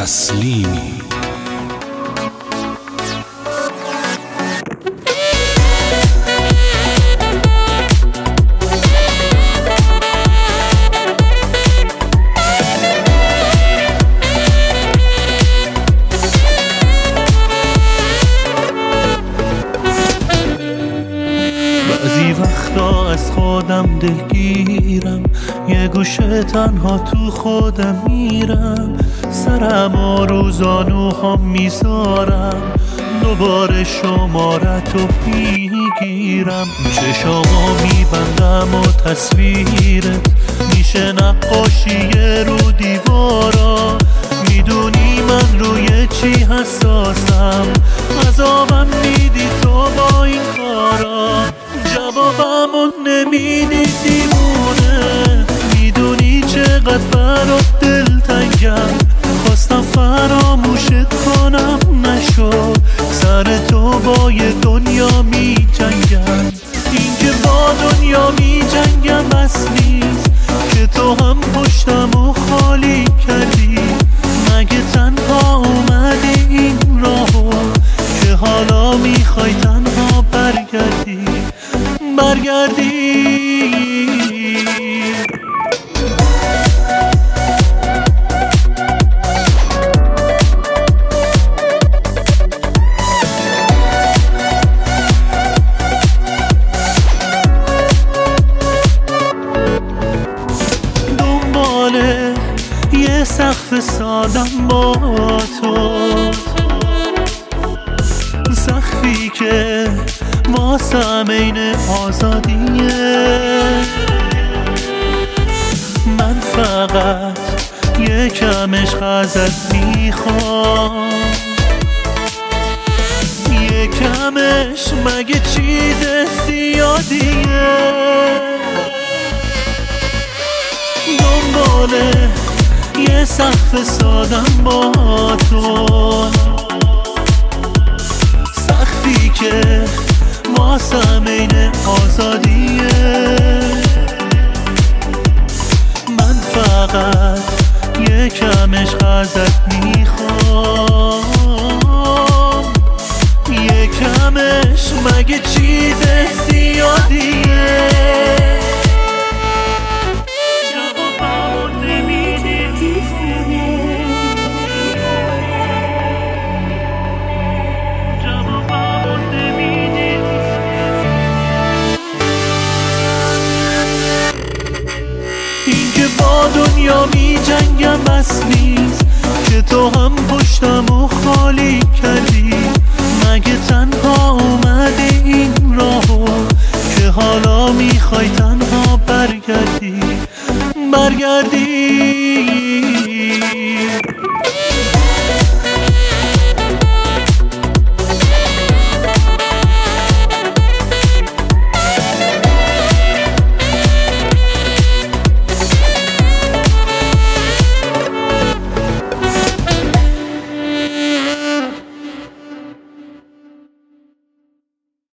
تسلیمی. بعضی وقتا از خودم دلگیرم، یه گوشه تنها تو خودم میرم، سرم و رو زانوهام میذارم، دوباره شمارتو میگیرم، چشامو میبندم و تصویرت میشه نقاشی رو دیوارا، میدونی من روی چی حساسم، عذابم میدی تو با این کارا، جوابمو نمیدی دیوونه، میدونی چقدر برات دلتنگم، خواستم فراموشت کنم نشد، سر تو با یه دنیا می جنگم، این که با دنیا می جنگم بس نیست که تو هم پشتمو خالی کردی، مگه تنها اومدی این راهو که حالا میخوای تنها برگردی. دنباله یه سقف سادم با تو، سقفی که واسم عین آزادیه، من فقط یکم عشق ازت میخوام، یکمش مگه چیز زیادیه، دنباله یه سقف سادم با تو، سقفی که واسم عین آزادیه، من فقط یکم عشق ازت میخوام، یکمش مگه چیز زیادیه، این که با دنیا می جنگم بس نیست که تو هم پشتمو خالی کردی، مگه تنها اومدی این راهو که حالا میخوای تنها برگردی.